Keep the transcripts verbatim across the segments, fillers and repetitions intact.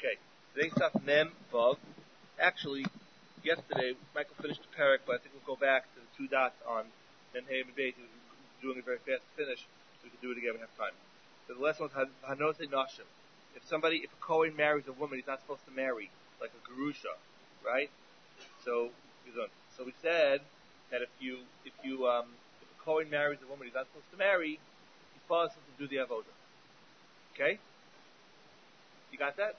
Okay, today's stuff Mem Vav. Actually, yesterday Michael finished the parak, but I think we'll go back to the two dots on Mem Hey and Beit. We're doing it very fast to finish, so we can do it again when we have time. So the last one is Hanose Nashim. If somebody, if a Kohen marries a woman, he's not supposed to marry, like a Gerusha, right? So, so we said that if you, if you, um, if a Kohen marries a woman he's not supposed to marry, he's supposed to do the avodah. Okay? You got that?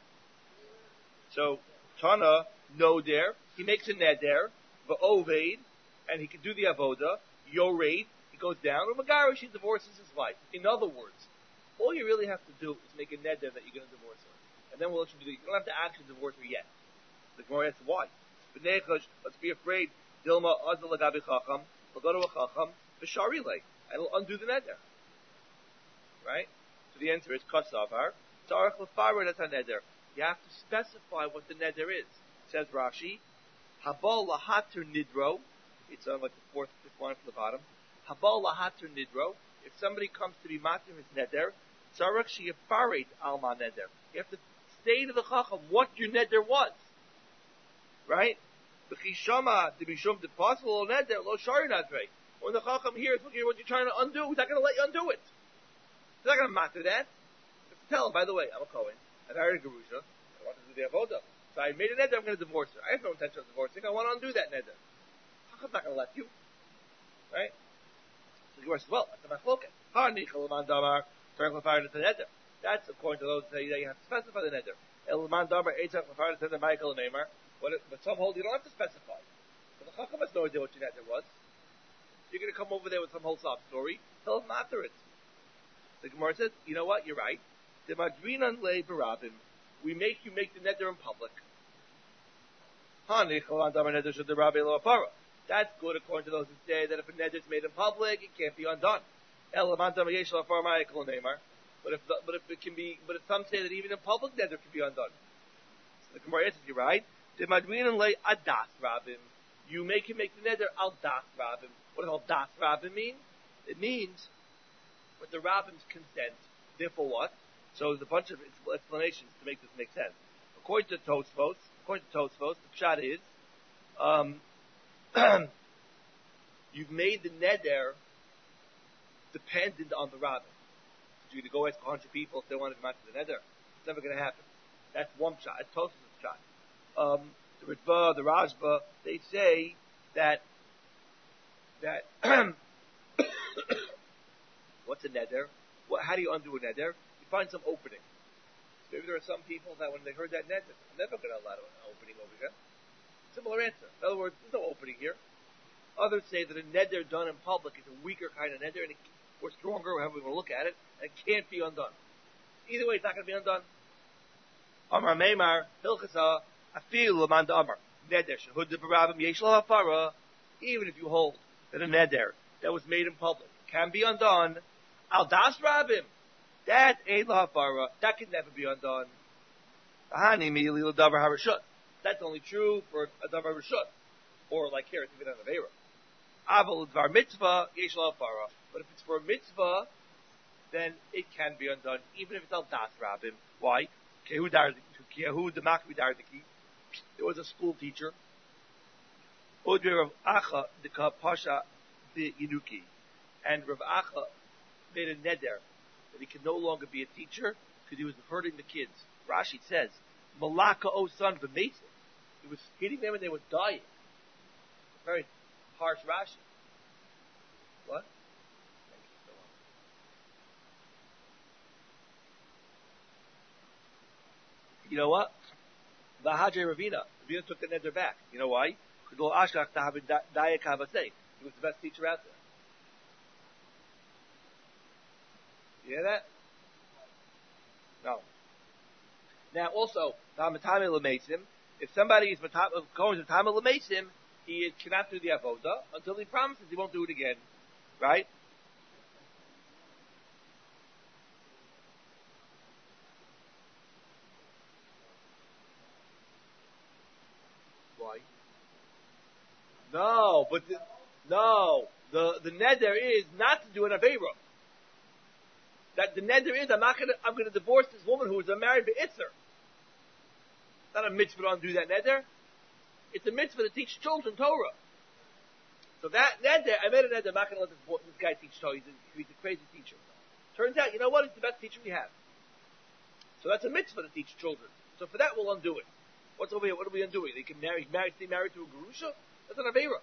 So, Tana, no there, he makes a neder, va'oved, and he can do the avodah, yored, he goes down, or Megarish, he divorces his wife. In other words, all you really have to do is make a neder that you're going to divorce her. And then we'll let you do it. You don't have to actually divorce her yet. The Gemara asks why. Let's be afraid. Dilma azal lagabi chacham. We'll go to a chacham. V'sharilei. And it'll undo the neder. Right? So the answer is kasavar. Tzarech lefarer that's a neder. You have to specify what the neder is. Says Rashi. Habal lahater nidro. It's on like the fourth, fifth line from the bottom. Habal lahater nidro. If somebody comes to be matir his neder, tzarech sheyafaret alma neder. You have to say to the chacham what your neder was. Right? B'chishama to be shum to possible neder lo shari nadrei. When the chacham hears, look here, what you're trying to undo, he's not going to let you undo it. He's not going to matter that. Tell him, by the way, I'm a Kohen. I married a Gerusha. I want to do the avodah. So I made a neder. I'm going to divorce her. I have no intention of divorcing. I want to undo that neder. Chacham's not going to let you. Right? So the Gemara says, well, that's a machloket. Harnichel leman damar tzarech lefarer the neder. That's according to those that say that you have to specify the neder. El leman damar eitzach lefarer the neder Michael Neymar. But some hold you don't have to specify. But the Chacham has no idea what your neder was. You're going to come over there with some whole sob story. Tell him after it. The Gemara says, you know what? You're right. The madrinan le barabim. We make you make the neder in public. That's good according to those who say that if a neder is made in public, it can't be undone. But if the, but if it can be, but if some say that even in public neder can be undone. So the Gemara answers, you're right. The madrinan le adas rabim. You make him make the neder al das rabim. What does al das rabim mean? It means with the rabbim's consent. Therefore, what? So there's a bunch of explanations to make this make sense. According to Tosfos, according to Tosfos, the pshat is, um, you've made the neder dependent on the rabbin. So you're going to go ask a hundred people if they want to come out to the neder. It's never going to happen. That's one pshat. That's Tosfos' pshat. Um, the Ritva, the Rashba, they say that that what's a neder? What, how do you undo a neder? You find some opening. Maybe there are some people that when they heard that neder, they're never going to allow an opening over here. Similar answer. In other words, there's no opening here. Others say that a neder done in public is a weaker kind of neder, and it, or stronger, however we want to look at it, and it can't be undone. Either way, it's not going to be undone. Amar Meimar, Hilchasa, Afil Laman Amar, Neder, Shehud de Barabim, Yeshla Hafara, even if you hold that a neder that was made in public can be undone, Al Das Rabim, that ain't Hafara, that can never be undone. Hani Mi Lil Davar Harashut. That's only true for a Davar Harashut. Or like here, it's even an Avera. Aval Dvar Mitzvah, Yeshla Hafara. But if it's for a mitzvah, then it can be undone, even if it's Al Das Rabim. Why? Kehu Kehu Demakvi Dardiki. There was a school teacher. Odre Rav Acha Deka Pasha the Yinuki. And Rav Acha made a neder that he could no longer be a teacher because he was hurting the kids. Rashi says, Malaka O son b'meitzim. He was hitting them and they were dying. Very harsh Rashi. What? You know what? Vahajay Ravina. Ravina took the neder back. You know why? Because Ashkach Tahabin Dayak Havasei. He was the best teacher out there. You hear that? No. Now, also, if somebody is going to Matame L'Mesim, he cannot do the avodah until he promises he won't do it again. Right? Why? No, but the, no, the the neder is not to do an aveira. That the neder is I'm not gonna I'm gonna divorce this woman who is a married be'itzer. not a mitzvah to undo that neder. It's a mitzvah to teach children Torah. So that neder, I made a neder, I'm not going to let this, boy, this guy teach Torah. He's a, he's a crazy teacher. Turns out, you know what? He's the best teacher we have. So that's a mitzvah to teach children. So for that, we'll undo it. What's over here? What are we undoing? They can marry, marry, stay married to a gerusha? That's an aveira.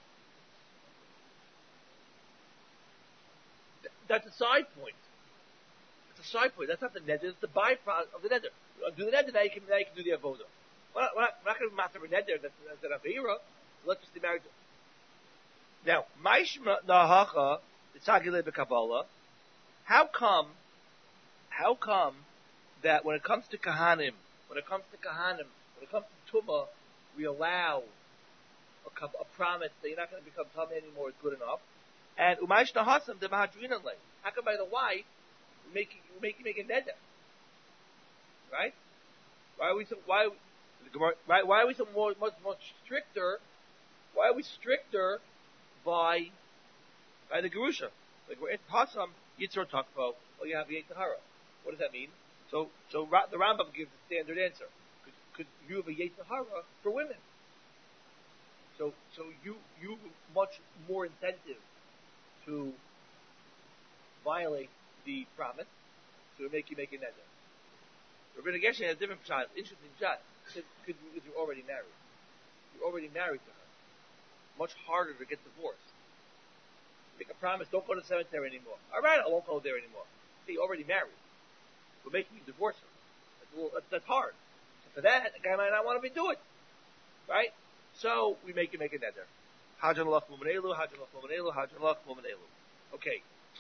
Th- that's a side point. That's a side point. That's not the neder. It's the byproduct of the neder. Undo the neder, now you can, now you can do the avodah. We're not, we're not, we're not going to master a neder. That's, that's an aveira. So let's just stay married to. Now, Maishma Nahacha, the Tzagile B'Kabbalah. How come? How come that when it comes to kahanim, when it comes to kahanim, when it comes to tumah, we allow a, a promise that you're not going to become tumah anymore is good enough, and umaysh nahasam de mahadrinan lay. How come by the wife we make you make you make a neder, right? Why are we so why why why are we so more much much stricter? Why are we stricter by by the gerusha? Like we're in pasam yitzur takvo, or you have the Tahara. What does that mean? So, so the Rambam gives the standard answer. Because you have a Yetzirah for women. So, so you, you have much more incentive to violate the promise, to make you make a neder. Rabbeinu Gershon has a different shot, interesting shot. Because you're already married. You're already married to her. Much harder to get divorced. Make a promise, don't go to the cemetery anymore. Alright, I won't go there anymore. See, you're already married. We're making you divorce her. That's, a little, that's, that's hard. So for that, the guy might not want to be doing it. Right? So, we make you make a neder. Hajan lach mumanelu, hajan lach mumanelu, hajan lach mumanelu. Okay.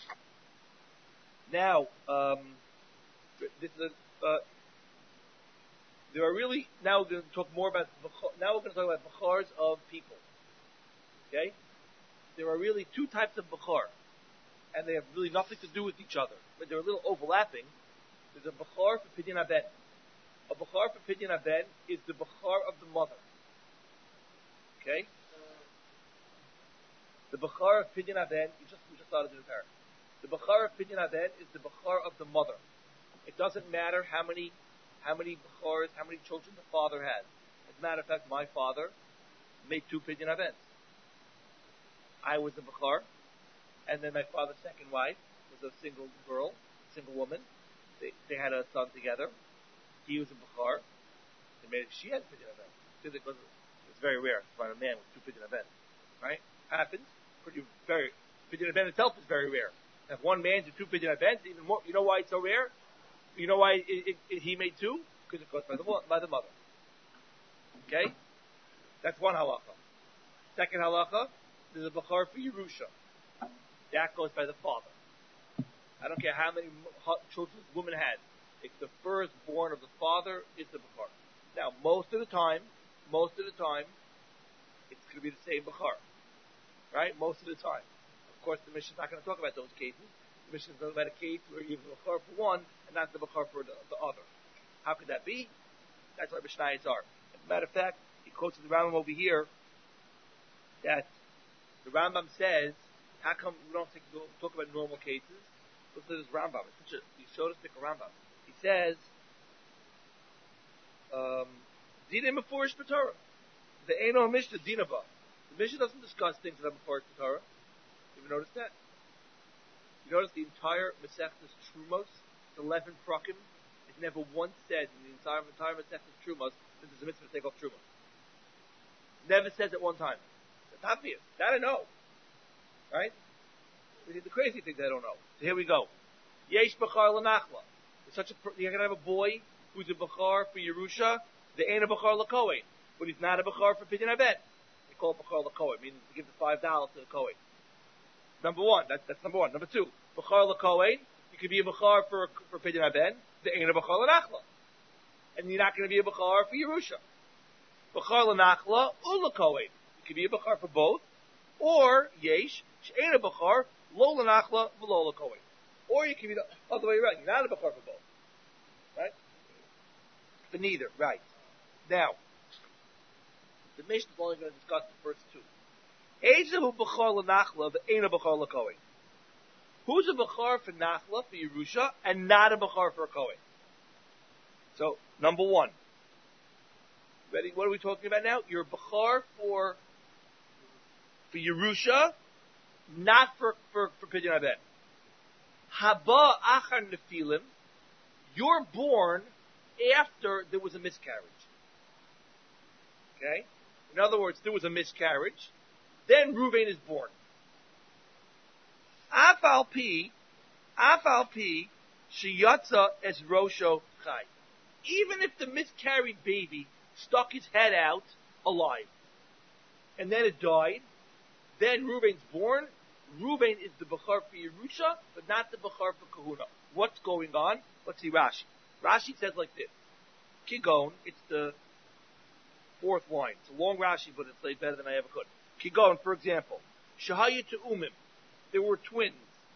Now, um, this is a, uh, there are really, now we're going to talk more about, now we're going to talk about bachars of people. Okay? There are really two types of bachar. And they have really nothing to do with each other. But they're a little overlapping. There's a bachar for pidyon haben. A bachar for pidyon haben is the bachar of the mother. Okay? The bachar of pidyon haben, you just, we just started to do the The bachar of pidyon haben is the bachar of the mother. It doesn't matter how many, how many bachars, how many children the father has. As a matter of fact, my father made two pidyon haben. I was a bachar, and then my father's second wife was a single girl, single woman. They, they had a son together. He was a bachar. They made it, she had pidyon haben. Because it's very rare to find a man with two pidyon haben. Right? Happens. Pretty very. Pidyon haben itself is very rare. If one man did two pidyon haben, even more. You know why it's so rare? You know why it, it, it, he made two? Because it goes by the by the mother. Okay? That's one halacha. Second halacha, there's a bachar for Yerusha. That goes by the father. I don't care how many children this woman had. It's the firstborn of the father is the bachar. Now, most of the time, most of the time, it's going to be the same bachar. Right? Most of the time. Of course, the Mishnah is not going to talk about those cases. The Mishnah is talking about a case where you have the bachar for one and not the bachar for the, the other. How could that be? That's why Mishnayos are. As a matter of fact, he quotes the Rambam over here that the Rambam says, how come we don't think, we'll talk about normal cases? Look at this Rambam. It's such a, he showed us the Rambam. He says, Dinim Mefurish B'Torah. The Eino Mishnah Dinaba. The Mishnah doesn't discuss things that are Mefurish B'Torah. You ever notice that? You notice the entire Masechtas Trumos, the eleven Prakim, it never once said in the entire, entire Masechtas Trumos that there's a mitzvah to take off Truma. Never says it one time. That's obvious. That I know. Right? The crazy thing that I don't know. So here we go. Yesh Bachar L'Nachla. Such a, you're going to have a boy who's a Bachar for Yerusha, the ain't a Bachar L'Kohen, but he's not a Bachar for Pidyon Haben. They call it Bachar L'Kohen, meaning to give the five dollars to the Kohen. Number one, that, that's number one. Number two, Bachar L'Kohen, you could be a Bachar for, for Pidyon Haben, the ain't a Bachar L'Nachla. And you're not going to be a Bachar for Yerusha. Bachar L'Nachla, Ula Kohen. You could be a Bachar for both, or Yesh, She'ain a Bachar, Lo L'Nachla, V'lo L'Kohen. Or you can be the other way around. You're not a Bachar for both. Right? For neither. Right. Now, the Mishnah is only going to discuss the first two. Ezehu Bachar L'Nachla, V'ain a Bachar L'Kohen. Who's a Bachar for Nachla, for Yerusha, and not a Bachar for a Kohen? So, number one. Ready? What are we talking about now? You're Bechar for, for Yerusha, not for, for, for Pidyon Abed. Haba achar nefilim, you're born after there was a miscarriage. Okay? In other words, there was a miscarriage, then Reuven is born. Afal pi, afal pi, sheyatza es rosho chai. Even if the miscarried baby stuck his head out alive, and then it died, then Reuven's born. Reuven is the Bechar for Yerusha, but not the Bechar for Kahuna. What's going on? Let's see Rashi. Rashi says like this. Kigon, it's the fourth line. It's a long Rashi, but it's like better than I ever could. Kigon, for example. Shahaya to Umim. There were twins.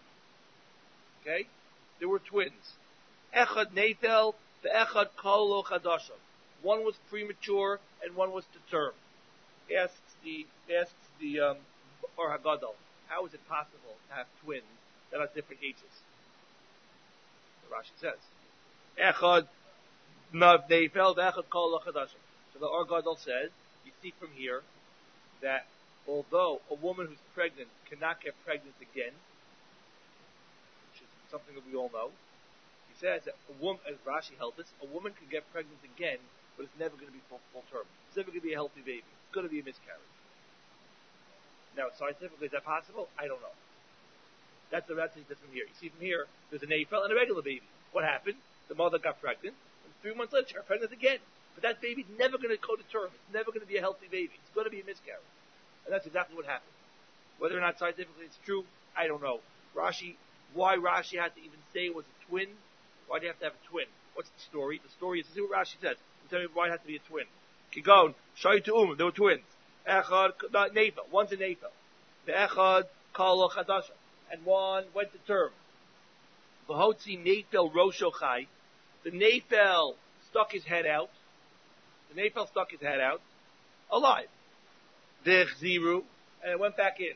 Okay? There were twins. Echad Neitel, the Echad Kolo Chadasha. One was premature and one was to term. Asks the, asks the, um, or Hagadol. How is it possible to have twins that are different ages? The Rashi says. Echad Neifel, Echad Kol Chadashim. So the Argadol says, you see from here, that although a woman who's pregnant cannot get pregnant again, which is something that we all know, he says that a woman, as Rashi held this, a woman can get pregnant again, but it's never going to be full, full term. It's never going to be a healthy baby. It's going to be a miscarriage. Now, scientifically, is that possible? I don't know. That's the that's from here. You see from here, there's an Eiffel and a regular baby. What happened? The mother got pregnant, and three months later, she got pregnant again. But that baby's never going to go to term. It's never going to be a healthy baby. It's going to be a miscarriage. And that's exactly what happened. Whether or not scientifically it's true, I don't know. Rashi, why Rashi had to even say it was a twin? Why do you have to have a twin? What's the story? The story is, to see what Rashi says. Tell me why it had to be a twin. Kigon, Shai to Um, there were twins. Echad, not Neifel, one's a Neifel. The Echad, Kala Chadasha. And one went to term. V'hotzi Neifel Rosho Chai. The Neifel stuck his head out. The Neifel stuck his head out. Alive. V'chziru. And it went back in.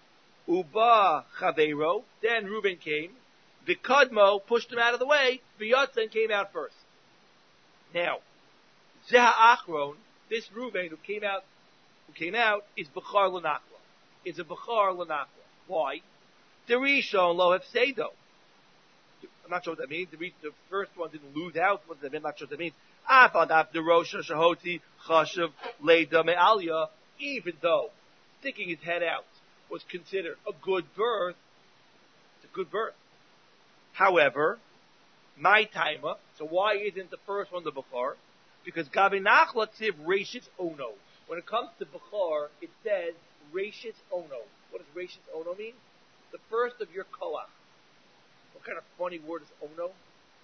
Uba Chaveiro. Then Reuben came. V'kadmo pushed him out of the way. V'yatzen came out first. Now, Zeha Achron, this Reuben who came out who came out is Bechar L'Nachla. Is a Bechar L'Nachla. Why? The Rishon Lo Hefseido. I'm not sure what that means. The, re- the first one didn't lose out. What does that mean? I'm not sure what that means. Afad the Rosh Shahoti Chashav Leida Me'alia. Even though sticking his head out was considered a good birth, it's a good birth. However, my timer. So why isn't the first one the Bechar? Because Gabi Nachla Tziv Reshit Ono. When it comes to Bechar, it says Reshit Ono. What does Reshit Ono mean? The first of your koach. What kind of funny word is Ono?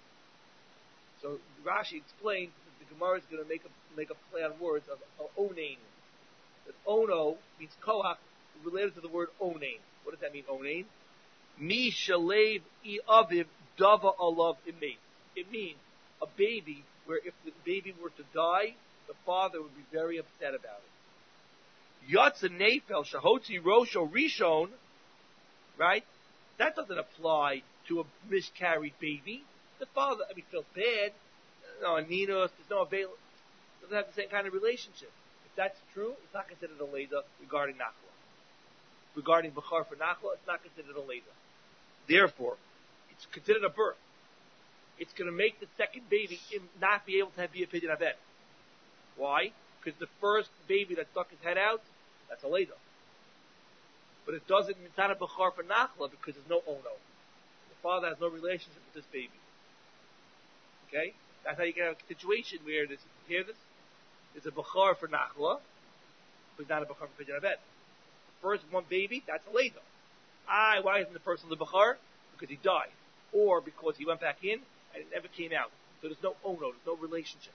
So Rashi explains that the Gemara is going to make a make a play on words of uh, Onain. That Ono means koach related to the word Onain. What does that mean, Onain? Mi shalev I aviv dava alav imay. It means a baby where if the baby were to die, the father would be very upset about it. Yatsa Nefel Shahotzi Rosho Rishon, right? That doesn't apply to a miscarried baby. The father, I mean, feels bad. No, Ninos, there's no avail. Doesn't have the same kind of relationship. If that's true, it's not considered a Leda regarding Nachla. Regarding Bechar for Nachla, it's not considered a Leda. Therefore, it's considered a birth. It's going to make the second baby not be able to have, be a Pidyon Abed. Why? Because the first baby that stuck his head out, that's a Leda. But it doesn't, it's not a Bechar for Nachla because there's no Ono. The father has no relationship with this baby. Okay? That's how you get a situation where this, hear this? There's a Bechar for Nachla, but not a Bechar for Pidyon Abed. The first one baby, that's a Leda. Ah, why isn't the first one the Bechar? Because he died. Or because he went back in and it never came out. So there's no Ono, there's no relationship.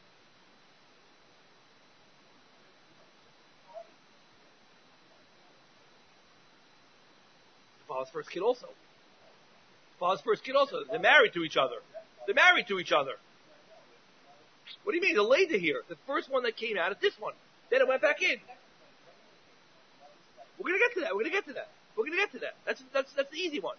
The father's first kid also. The father's first kid also. They're married to each other. They're married to each other. What do you mean? The Leda here. The first one that came out is this one. Then it went back in. We're going to get to that. We're going to get to that. We're going to get to that. That's, that's, that's the easy one.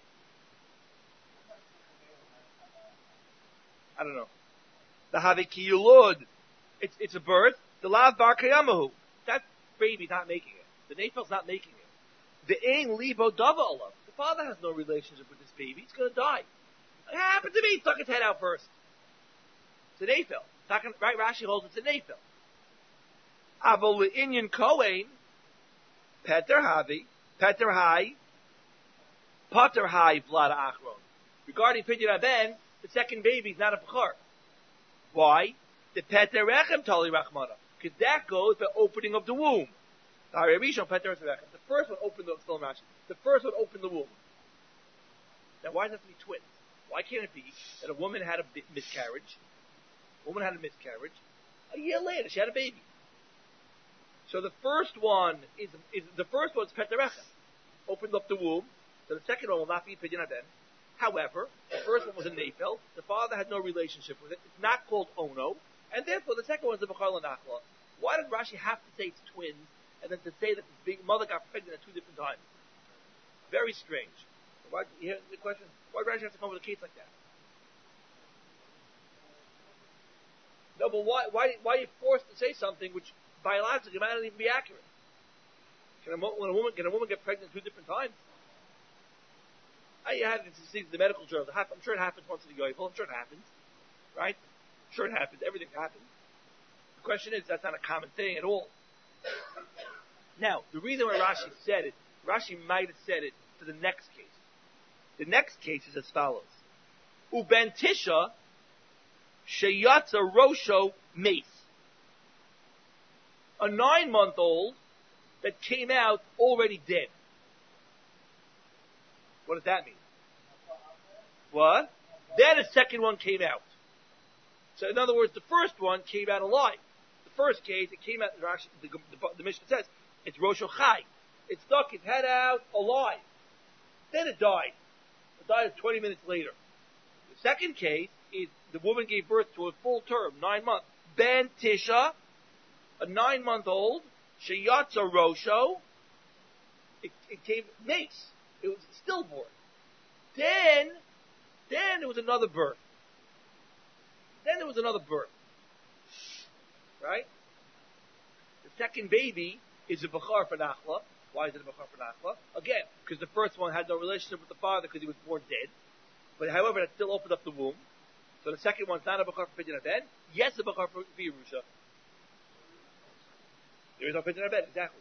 I don't know. The Haviki Yulud. It's, it's a birth. The lav bar kayamahu. That baby's not making it. The Nefel's not making it. The ein libo dava alav. The father has no relationship with this baby. He's going to die. It happened to me. He stuck his head out first. It's an Nefel. Right? Rashi holds it's a Nefel. Avol le'inyan kohen, Peter havi, Peter hai, Pater hai vlada achron. Regarding Pidyon Aben, the second baby is not a Bechor. Why? The Peter rechem tali rachmana. Because that goes for opening of the womb. The first one opened the, still in Rashi. The first one opened the womb. Now why does it have to be twins? Why can't it be that a woman had a miscarriage? A woman had a miscarriage. A year later, she had a baby. So the first one is, is the first one's Peterechem. Opened up the womb. So the second one will not be Pidyon Aben. However, the first one was a Nefel. The father had no relationship with it. It's not called Ono. And therefore, the second one is the Bechor L'Nachla. Why did Rashi have to say it's twins, and then to say that the big mother got pregnant at two different times? Very strange. Why, you hear the question? Why did Rashi have to come up with a case like that? No, but why, why, why are you forced to say something which biologically might not even be accurate? Can a, when a woman, can a woman get pregnant two different times? I had to see the medical journal. I'm sure it happens once in a year. I'm sure it happens. Right? I'm sure it happens. Everything happens. The question is, that's not a common thing at all. Now, the reason why Rashi said it, Rashi might have said it for the next case. The next case is as follows. Uben Tisha Sheyatza Rosho Mace. A nine-month-old that came out already dead. What does that mean? What? Then a second one came out. So in other words, the first one came out alive. The first case, it came out, the, the, the Mishnah says, it's Rosho Chai. It stuck its head out alive. Then it died. It died twenty minutes later. The second case is the woman gave birth to a full term, nine months. Ben Tisha, a nine-month-old, Sheyatza Rosho, it, it came mace. It was stillborn. Then, then there was another birth. Then there was another birth. Right? The second baby is a Bechor for Nachla. Why is it a Bechor for Nachla? Again, because the first one had no relationship with the father because he was born dead. But however, that still opened up the womb. So the second one's not a Bechor for Pidyon Aben. Yes, a Bechor for Yerusha. There is no Pidyon Aben, exactly.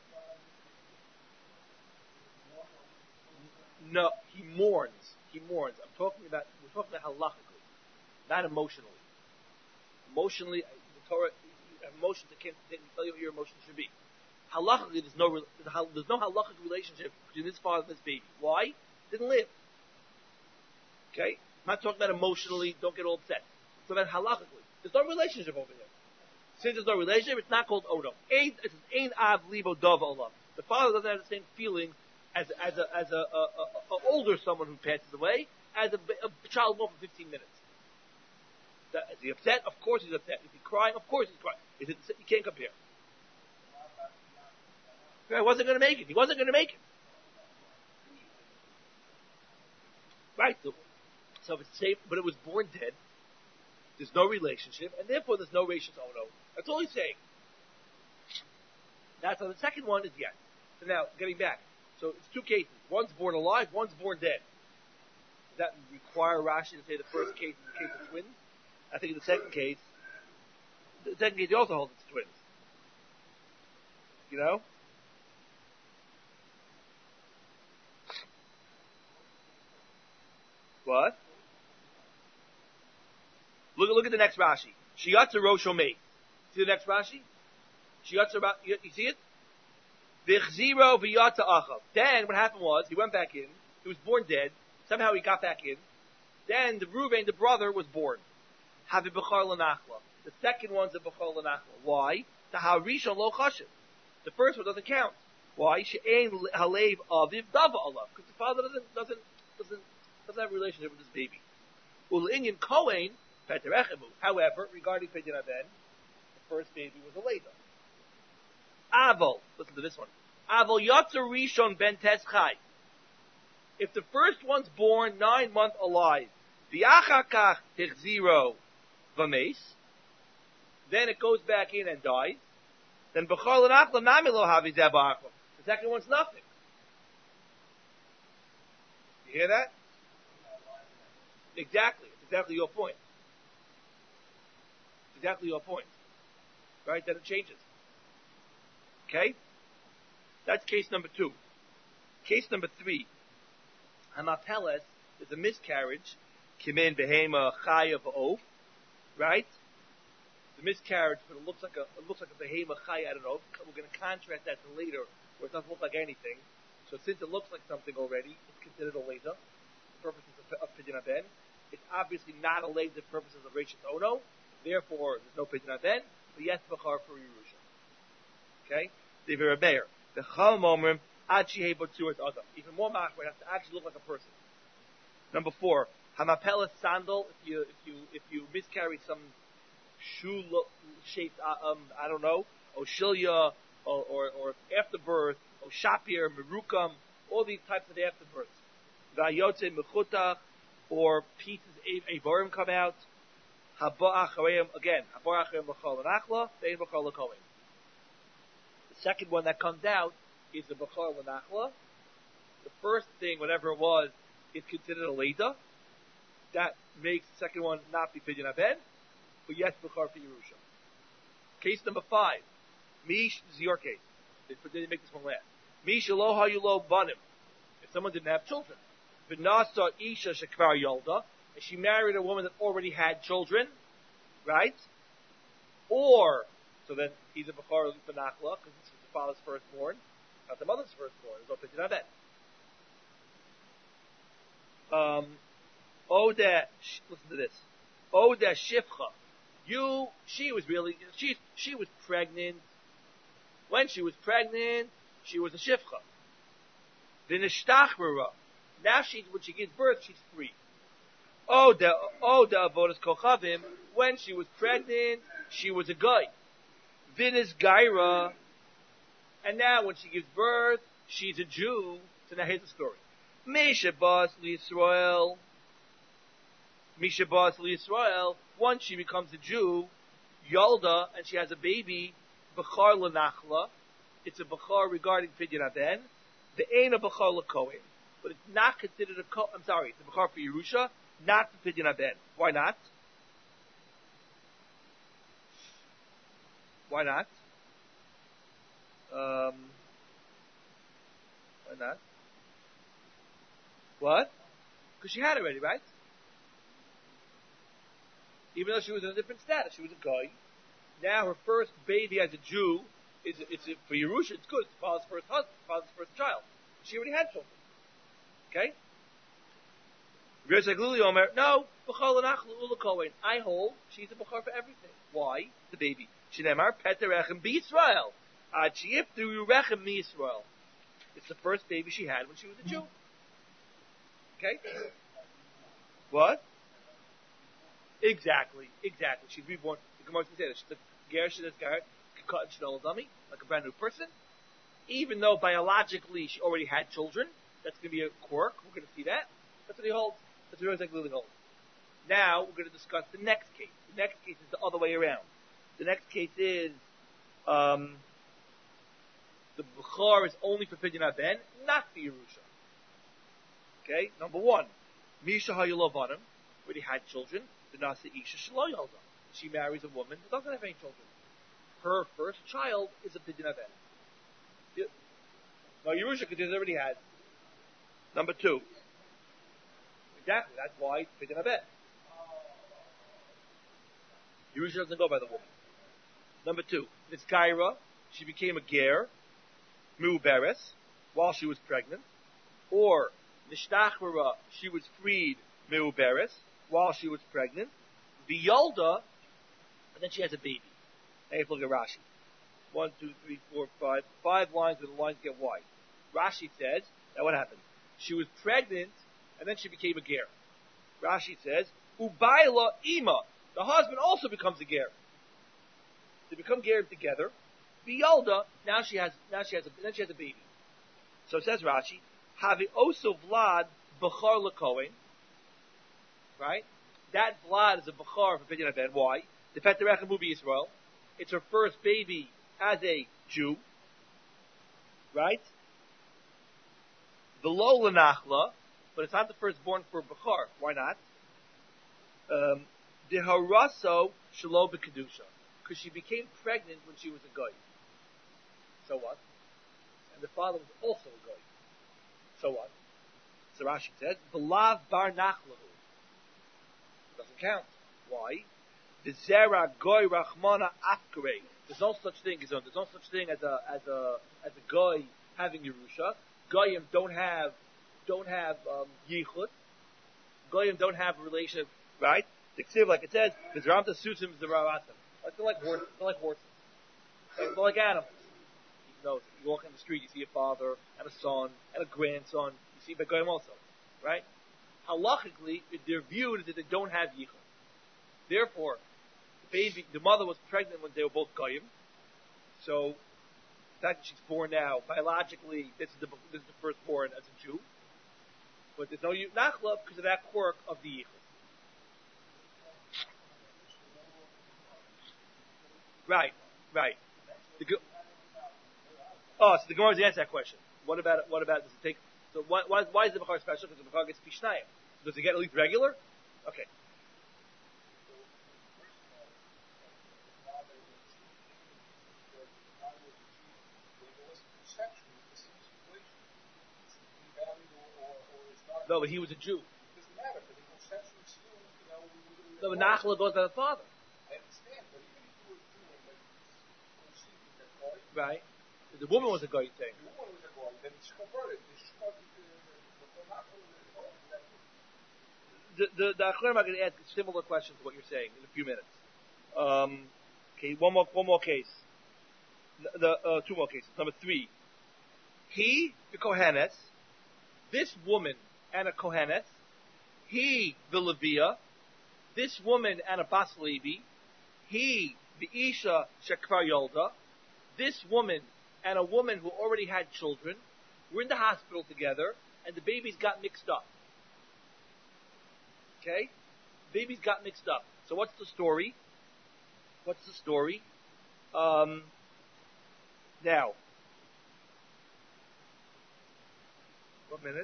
No, he mourns. He mourns. I'm talking about, we're talking about halachically, not emotionally. Emotionally, the Torah, emotions, they can't, they can't tell you what your emotions should be. Halachically, there's no, there's no halachic relationship between this father and this baby. Why? Didn't live. Okay? I'm not talking about emotionally, don't get all upset. It's about halachically. There's no relationship over there. Since there's no relationship, it's not called Odo. It's Ein Av Libo Dov Olam. The father doesn't have the same feeling as as a as a, a, a, a older someone who passes away, as a, a child born for fifteen minutes. Is he upset? Of course he's upset. Is he crying? Of course he's crying. Is it? You can't compare. He wasn't going to make it. He wasn't going to make it. Right. So, so if it's safe, but it was born dead. There's no relationship, and therefore there's no ratios. Oh no, that's all he's saying. That's how the second one is yes. So now, getting back. So it's two cases. One's born alive, one's born dead. Does that require Rashi to say the first case is the case of twins? I think in the second case, the second case he also holds it's twins. You know? What? Look, look at the next Rashi. Shiyatza Rosho Mei. See the next Rashi? Shiyatza, you, you see it? V'chziro v'yatza achav. Then what happened was he went back in. He was born dead. Somehow he got back in. Then the Reuven, the brother, was born. Have a bechor l'nachla. The second one's a bechor l'nachla. Why? The harishon lo chashiv. The first one doesn't count. Why? She'ein halev aviv dava alav. Because the father doesn't doesn't doesn't doesn't have a relationship with his baby. U'l'inyan kohen peterechemu. However, regarding Pidyon Aben, the first baby was a leda. Avol, listen to this one. Avol yatzer rishon ben teschai. If the first one's born nine months alive, v'achakach tichziro v'meis, then it goes back in and dies, then Bechor L'Nachla Nami Lo Havi Zeh Ba'achla. The second one's nothing. You hear that? Exactly. It's exactly your point. It's exactly your point. Right? Then it changes. Okay? That's case number two. Case number three. Hamapeles is a miscarriage. Kimin behema chaya v'of. Right? The miscarriage, but it looks like a it looks like a behema chaya. I don't know. We're going to contrast that to later, where it doesn't look like anything. So since it looks like something already, it's considered a leda. For purposes of, of pidyon haben. It's obviously not a leda for purposes of rishis ono. Therefore, there's no pidyon haben. But yes, b'char for Yerusha. Okay? The Verabeir. The Chal Momrim, Achi Hebotzurat Adam. Even more machmer, it has to actually look like a person. Number four, Hamapelas sandal, if you, if you, if you miscarry some shoe shaped, uh, um, I don't know, Oshilya, or, or, or afterbirth, Oshapir, Merukam, all these types of afterbirths. Vayotze Mechutach, or pieces, Avarim come out. Haba Achareim, again, Haba Achareim L'chol L'Nachla, Vein L'chol L'Kohen. The second one that comes out is the Bechor L'Nachla. The first thing, whatever it was, is considered a Leda. That makes the second one not be Pidyon Haben, but yes, Bechor for Yerusha. Case number five. Mish, this is your case. They didn't make this one last. Mish Aloha Yulo Banim. If someone didn't have children. V'nasa Isha Shekvar Yolda. And she married a woman that already had children. Right? Or, so then he's a Bechor L'Nachla, because this is the father's firstborn, not the mother's firstborn. There's no Pidyon Haben. Um, Oda, listen to this. Oda Shifcha. You, she was really, she, she was pregnant. When she was pregnant, she was a Shifcha. V'nishtachmera. Now she, when she gives birth, she's free. Oda, Oda Avodas Kochavim. When she was pregnant, she was a guy. V'nis Gaira. And now when she gives birth, she's a Jew. So now here's the story. Misha Bas L'Yisrael. Misha Bas L'Yisrael. Once she becomes a Jew, Yalda, and she has a baby, Bechar L'Nachla. It's a Bechar regarding Pidyon Haben. The Ein a Bechar L'Kohen. But it's not considered a Ko, I'm sorry, it's a Bechar for Yerusha, not for Pidyon Haben. Why not? Why not? Um, why not? What? Because she had it already, right? Even though she was in a different status, she was a guy. Now her first baby as a Jew is it's a, for Yerusha. It's good. It's father's first husband, father's first child. She already had children. Okay. No, I hold she's a bechor for everything. Why? The baby. Shinemar Peterechem b'Yisrael. Achiyip through Rechem b'Yisrael. It's the first baby she had when she was a Jew. Okay? What? Exactly, exactly. She'd be born, the Gemara can say that. She's a ger, she's a ger, cut and shadol dummy, like a brand new person. Even though biologically she already had children, that's going to be a quirk. We're going to see that. That's what he holds. That's what he holds. Now, we're going to discuss the next case. The next case is the other way around. The next case is, um, the Bechor is only for Pidyon Haben, not for Yerusha. Okay? Number one, Misha Hayulovanim, where he had children, the Nasa Isha Shelo Yalda. She marries a woman who doesn't have any children. Her first child is a Pidyon Haben. Now Yerusha, because he already had. Number two. Exactly, that's why it's Pidyon Haben. Yerusha doesn't go by the woman. Number two, it's Gaira. She became a ger, Mu'beres, while she was pregnant. Or, Nishtachmera, she was freed, Mu'beres, while she was pregnant. V'yalda, and then she has a baby. Now you have to look at Rashi. One, two, three, four, five. Five lines where the lines get wide. Rashi says, now what happened? She was pregnant, and then she became a ger. Rashi says, Ubayla ima. The husband also becomes a ger. They become ger together. V'yalda, now she has, now she has a, then she has a baby. So it says Rashi, Havi oso vlad b'char l'kohen. Right? That vlad is a b'char for Pidyon Haben. Why? The Peterechem b'Yisrael. it's her first baby as a Jew, right? The lo lenachla, but it's not the firstborn for Bechar. Why not? Um, the haraso shelo b'kedusha, because she became pregnant when she was a goy. So what? And the father was also a goy. So what? So Rashi says, "V'lav bar nachlahu." Doesn't count. Why? The zera goy rachmana afkarei. There's no such thing as a, there's no such thing as a as a as a goy having Yerusha. Goyim don't have don't have um, yichud. Goyim don't have a relation, right? The ksiv, like it says, the zramta sutim zeravatim. They're like horses. They're like horses. They're like animals. You know, you walk in the street, you see a father and a son and a grandson. You see Goyim also, right? Halachically, they're viewed that they don't have yichud. Therefore, the baby, the mother was pregnant when they were both goyim. So, the fact that she's born now, biologically, this is the this is the firstborn as a Jew. But there's no nachla because of that quirk of the yichud. Right, right. The, oh, so the Gemara has answered that question. What about what about does it take? So why why, why is the Bechar special? Because the Bechar gets pishnayim. Does it get at least regular? Okay. No, but he was a Jew. No, but Nachla goes by the father. Right. The woman was a guy saying. The woman was a guy. Then she converted. The the the Acharonim are going to ask a similar question to what you're saying in a few minutes. Um, okay, one more one more case. The uh, two more cases. Number three. He, the Kohenes, this woman and a Kohenes, he, the Leviah, this woman and a Bas Levi, he, the Isha Shekvar Yolda, this woman and a woman who already had children were in the hospital together, and the babies got mixed up. Okay? Babies got mixed up. So what's the story? What's the story? Um, now, one minute.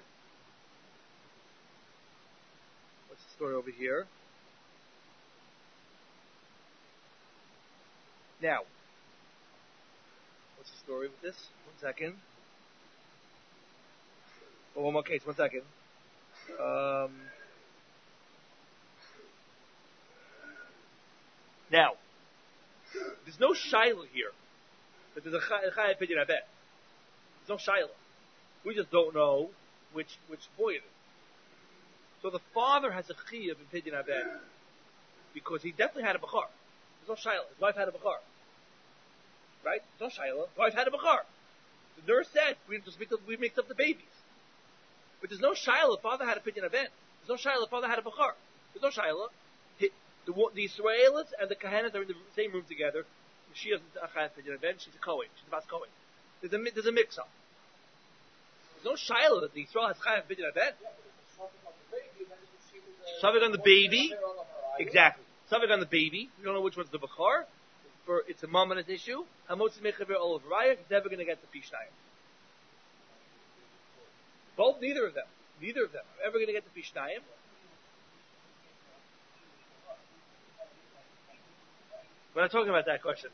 What's the story over here? Now, what's the story with this? One second. Oh, one more case. One second. Um, now, there's no shaila here, but there's a chai opinion. I bet there's no shaila. We just don't know which which boy it is. So the father has a chiyuv in Pidyon Abed because he definitely had a bechar. There's no shaila. His wife had a bechar. Right? There's no shaila. His wife had a bechar. The nurse said, we just mixed up, we mixed up the babies. But there's no shaila. The father had a Pidyon Abed. There's no shaila. The father had a bechar. There's no shaila. The, the, the Israelis and the Kahanas are in the same room together. She doesn't have a Pidyon Abed. She's a Kohen. She's a Bas Kohen. There's a, there's a mix-up. There's no shaila that the Israel has Chayav Pidyon Abed. Savik on the baby. Exactly. Savik on the baby. We don't know which one's the Bechar. For it's a moment issue. Hamotzi Mechaver Olav Raya. He's never going to get the Pishnayim. Both, neither of them. Neither of them are ever going to get the Pishnayim. We're not talking about that question.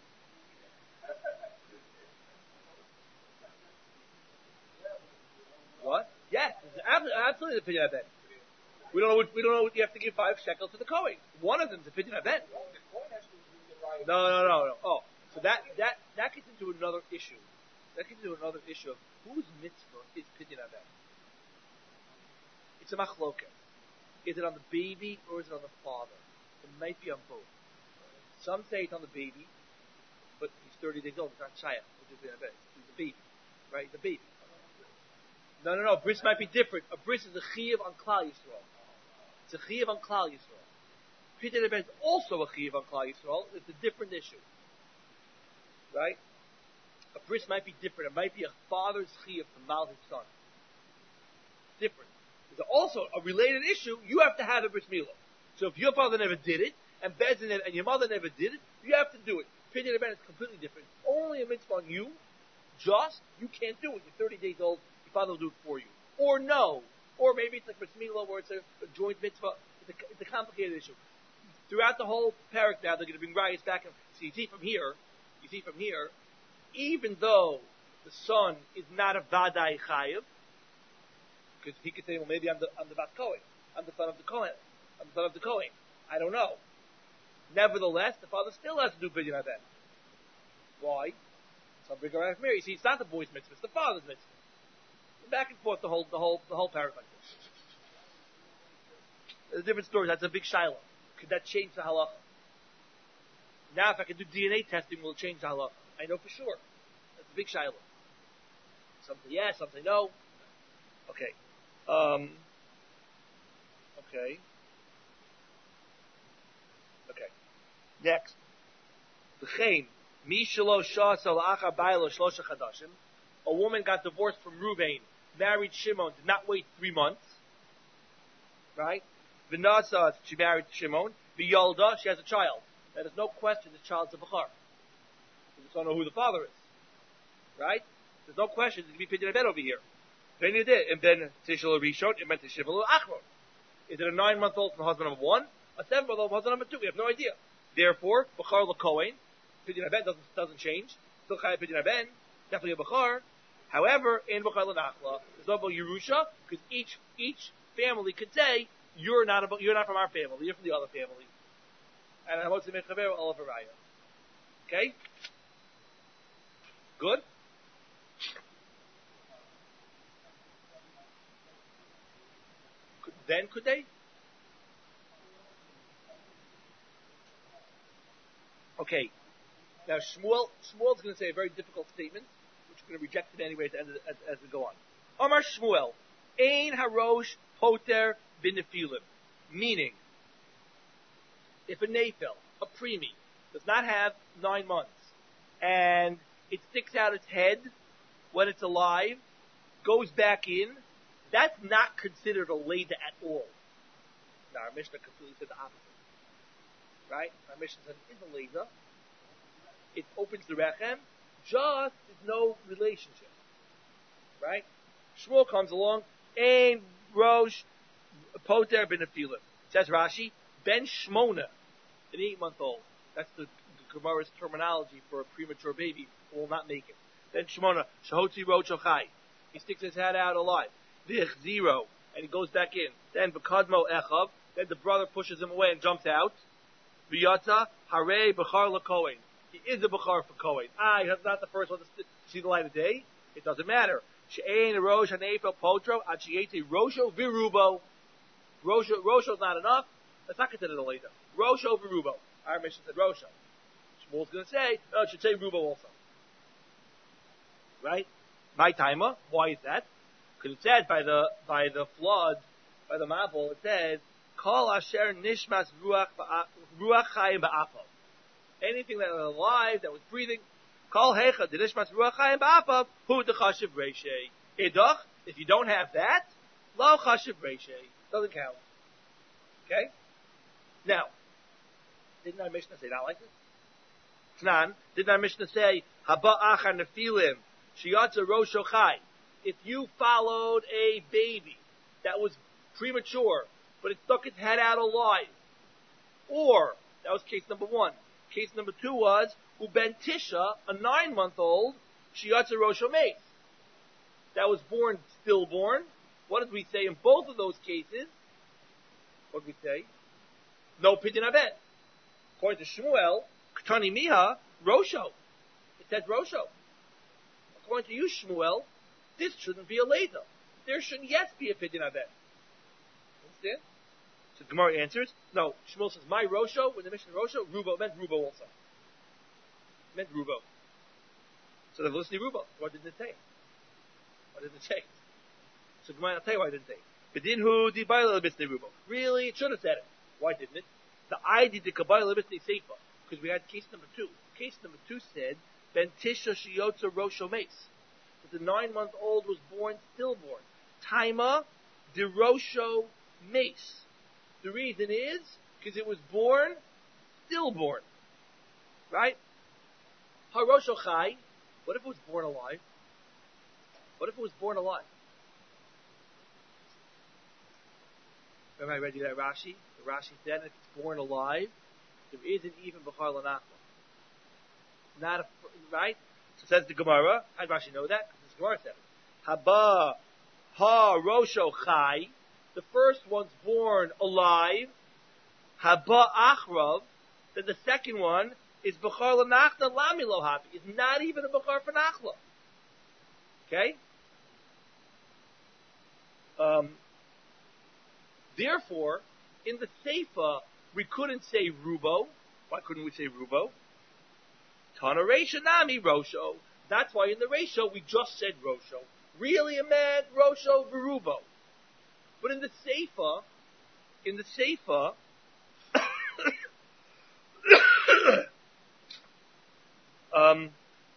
What? Yes, absolutely the Pidyon Abed. We don't know what, we don't know what you have to give five shekels to the Kohen. One of them is a Pidyon Abed. No, no, no, no. Oh, so that, that, that gets into another issue. That gets into another issue of whose mitzvah is Pidyon Abed. It's a machloket. Is it on the baby or is it on the father? It might be on both. Some say it's on the baby, but he's thirty days old. It's not Shayach. It's a baby, right? The baby. No, no, no. Bris might be different. A bris is a chiyuv on Klal Yisrael. It's a chiyuv on Klal Yisrael. Pidyon Abed is also a chiyuv on Klal Yisrael. It's a different issue, right? A bris might be different. It might be a father's chiyuv to mal his son. Different. There's also a related issue. You have to have a bris milah. So if your father never did it, and Bezin and your mother never did it, you have to do it. Pidyon Ben is completely different. Only a mitzvah on you. Just, you can't do it. You're thirty days old, your father will do it for you. Or no. Or maybe it's like Bris Milah, where it's a, a joint mitzvah. It's a, it's a complicated issue. Throughout the whole parak now, they're going to bring rayas back. And, so you see from here, you see from here, even though the son is not a vadai chayiv, because he could say, well, maybe I'm the, I'm the Bat Kohen. I'm the son of the Kohen. I'm the son of the Kohen. I don't know. Nevertheless, the father still has to do Pidyon Ben. Why? Some bring around Mary. See, it's not the boy's mitzvah, it's the father's mitzvah. Back and forth the whole, the whole, the whole parak like this. There's different stories. That's a big shiloh. Could that change the halacha? Now, if I can do D N A testing, will it change the halacha? I know for sure. That's a big shiloh. Something yes, something no. Okay. Um. Okay. Okay. Next. V'chein mi shelo shasal achar baylo shlosha chadashim. A woman got divorced from Reuben, married Shimon, did not wait three months. Right? V'nasas, she married Shimon. V'yolda, she has a child. Now, there's no question this child's a bachar. We just don't know who the father is. Right? There's no question there's going to be Pidyon Ben over here. Then you did. And then Tishel Rishon, it meant Tishel Achron. Is it a nine-month-old from husband number one? A seven-month-old from husband number two? We have no idea. Therefore, Bachar l'Kohen, Pidyon Ben doesn't, doesn't change. Still Chai Pidyon Ben, definitely a Bachar. However, in Bachar l'Nachla, there's no Yerusha, because each, each family could say, you're not, a, you're not from our family, you're from the other family. And I'm also Mechaber Olav Araya. Okay? Good? Could, then could they? Okay. Now Shmuel, Shmuel's going to say a very difficult statement, which we're going to reject it anyway at the end of the, as, as we go on. Amar Shmuel, Ein harosh poter b'nefilim. Meaning, if a nafil, a preemie, does not have nine months, and it sticks out its head when it's alive, goes back in, that's not considered a leda at all. Now, our Mishnah completely said the opposite. Right? Our Mishnah said it is a leda. It opens the rechem, just there's no relationship. Right? Shmuel comes along, Ein rosh poter b'nefilim. Says Rashi, ben shmona, an eight-month-old. That's the, the Gemara's terminology for a premature baby who will not make it. Then shmona, shahotzi rochochai. He sticks his head out alive. Vich zero, and he goes back in. Then v'kadmo echav. Then the brother pushes him away and jumps out. V'yata harei b'char l'kohen. He is a b'char for Kohen. Ah, he's not the first one to see the light of day. It doesn't matter. She'ein rosh hanefel potro ad she'ete rosho virubo. Rosho, Rosho's not enough. That's not considered a later. Rosho virubo. Our mission said Rosho. Shmuel's going to say, no, it should say Rubo also. Right? My timer. Why is that? Because it said by the by the flood, by the Mabul, it says, Kol asher nishmas ruach ruach chayim ba'apav. Anything that was alive, that was breathing, Kol hecha the nishmas ruach chayim ba'apav, hu dechashiv reishei. Idach, if you don't have that, lo chashiv reishei. Doesn't count. Okay? Now, didn't our Mishnah say not like this? Tnan, didn't our Mishnah say, Haba achar nefilim, shiyatza rosho chai? If you followed a baby that was premature, but it stuck its head out alive, or, that was case number one. Case number two was, uben tisha, a nine-month-old, shiyatza rosho meis. That was born stillborn. What did we say in both of those cases? What did we say? No Pidyon Ben. According to Shmuel, Ktani Miha, Rosho. It said Rosho. According to you, Shmuel, this shouldn't be a Leda. There should yes be a Pidyon Ben. Understand? So Gemara answers, no, Shmuel says, my Rosho, when the Mishnah Rosho, Rubo, meant Rubo also. Meant Rubo. So they're listening to Rubo. What didn't it say? What didn't it say? So Gemara, I'll tell you why I didn't say it. Bedinhu di Baila Lebisnei Rubo. Really, it should have said it. Why didn't it? The I did the Kabbalah Lebisnei Seifa. Because we had case number two. Case number two said, Ben Tisha Shiyotza Rosho Meis. That the nine-month-old was born stillborn. Taima de Rosho Meis. The reason is, because it was born stillborn. Right? Harosho Chai. What if it was born alive? What if it was born alive? Remember I read you that Rashi? The Rashi said if it's born alive, there isn't even B'char L'Nachla. Not a, right? So says the Gemara. How did Rashi know that? Because the Gemara said it. Haba Ha Rosho Chai. The first one's born alive. Haba Achrav. Then the second one is B'char L'Nachla Lami Lo Havi. It's not even a B'char for Nachla. Okay? Um, therefore, in the Seifa, we couldn't say Rubo. Why couldn't we say Rubo? Tana Reisha Nami Rosho. That's why in the Reisha we just said Rosho. Really a man, Rosho, Verubo. But in the Seifa, in the Seifa, um,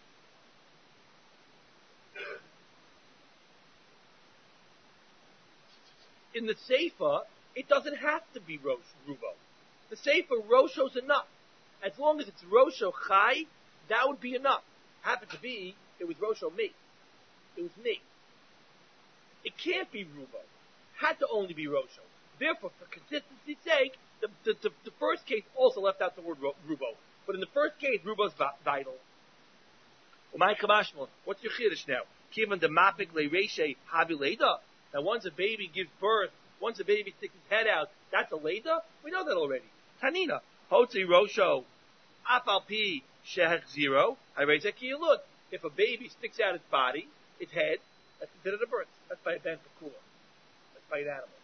in the Seifa, it doesn't have to be Rosh, Rubo. The Seifa, Rosho's enough. As long as it's Rosho Chai, that would be enough. Happened to be, it was Rosho me. It was me. It can't be Rubo. Had to only be Rosho. Therefore, for consistency's sake, the, the, the, the first case also left out the word Rubo. But in the first case, Rubo's vital. What's your chiddush now? Kivan the mapik le'reishe havi leida. Now, once a baby gives birth, once a baby sticks his head out, that's a leida? We know that already. Tanina. Hotzi Rosho. Afal pi shehech zero. Hareizek yilud. If a baby sticks out its body, its head, that's considered a birth. That's by a ben pakula. That's by an animal.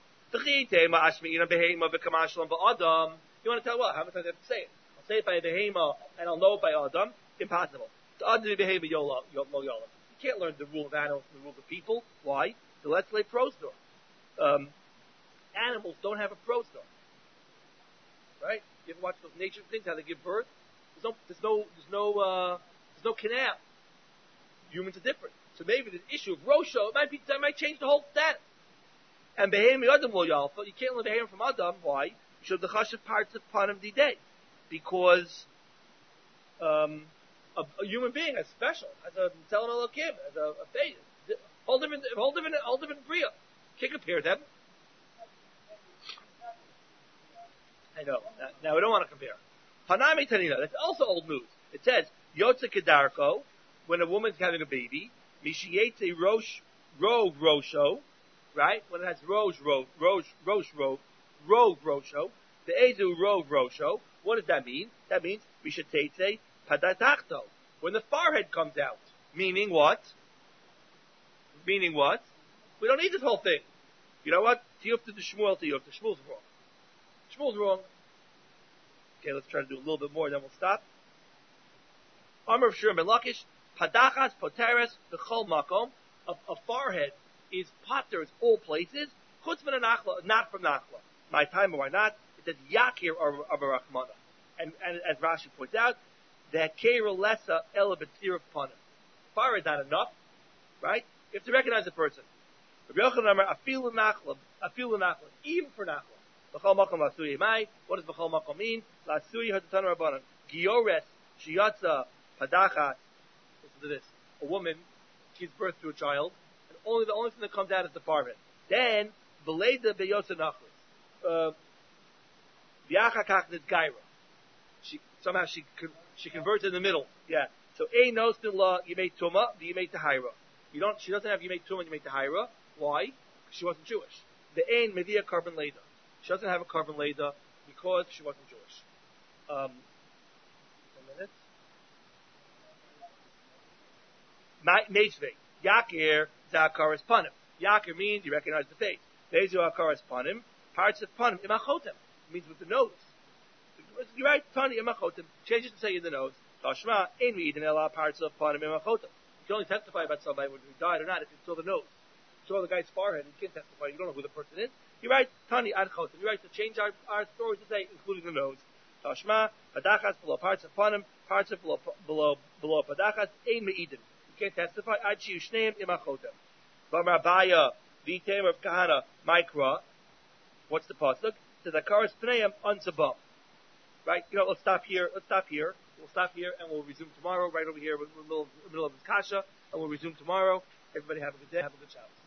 You want to tell what? How many times I have to say it? I'll say it by a behema, and I'll know it by Adam. Impossible. You can't learn the rule of animals from the rule of people. Why? So let's lay prostor. Um, animals don't have a prostor. Right? You ever watch those nature things, how they give birth? There's no, there's no, there's no, uh, there's no canal. Humans are different. So maybe the issue of Rosho, it might be, that might change the whole status. And Behemi Adam lo Yalfa, you can't learn Behemi from Adam. Why? You should have the chashav parts of Panim Didei. Because, um, a, a human being is special, as a Telon Elokim, as a, a faith. Whole different, whole different, whole different bria. Can't compare them. I know. Now, now we don't want to compare. Hanami Tanina, that's also old news. It says, Yotze Kedarko, when a woman's having a baby, Mishiete Rosh, Rove Rosho, right? When it has Rosh Rove, Rosh, Rosh Rove, Rove Rosho, the Ezu Rove Rosho, what does that mean? That means Mishatete Padatachto. When the forehead comes out. Meaning what? Meaning what? We don't need this whole thing. You know what? Tiyuf to the Shmuel, Tiyuf to Shmuel's wrong. Shmuel's wrong. Okay, let's try to do a little bit more, then we'll stop. Amr of Shur Ben Lakish, Padachas, Poteres, B'chol Makom, a forehead is potters all places, Chutzman and Nachla, not from Nachla. My time or why not? It says Yakir or Abarachmana. And, and as Rashi points out, that Keira Lesa Ela B'tzir of Panim. Fire is not enough, right? You have to recognize a person. Rabbi Yochanan Amar, Afilu Nachla, Afilu Nachla, even for Nachla. B'chol Makom Lasuyi Mai. What does B'chol Makom mean? Lasuyi Hadatan Rabbanan. Giores Shiyatza Padachas. Listen to this. A woman gives birth to a child, and only the only thing that comes out is the forehead. Then Beleda Beyosa Nachlas. V'yacha Kach Nidgaira. She somehow she she converts in the middle. Yeah. So Ein Nostin La Yimei Tuma, the Yimei Tahira. You don't. She doesn't have Yimei Tuma and Yimei Tahira. Why? Because she wasn't Jewish. The Ein Mediyah Carbon Leda. She doesn't have a carbon leda because she wasn't Jewish. Um, one minute. Meishvei. Yakir Zakaras Panim. Yakir means you recognize the face. Bezu Akaras Panim. Parts of Panim. Imachotem. Means with the nose. You're right, Tani Imachotem. Change it to say in the nose. Tashma, Ein Me'idin Ela parts of Panim Imachotem. You can only testify about somebody whether he died or not if you saw the nose. If you saw the guy's forehead, you can't testify. You don't know who the person is. You're right, Tani Ad Chotem. You're right to change our, our story to say, including the nose. Tashma, Padachas, below parts of Panim, parts of below, below, below Padachas, Ein Me'idin. You can't testify. Ad Shiu Shneim Imachotem. Vamar Baya, Vitem of Kahana, Mikra. What's the pasuk? To the Karas Pneim Unsabam. Right? You know, let's stop here. Let's stop here. we'll stop here and we'll resume tomorrow, right over here in the middle of, in the middle of this kasha, and we'll resume tomorrow. Everybody have a good day. Have a good Shabbos.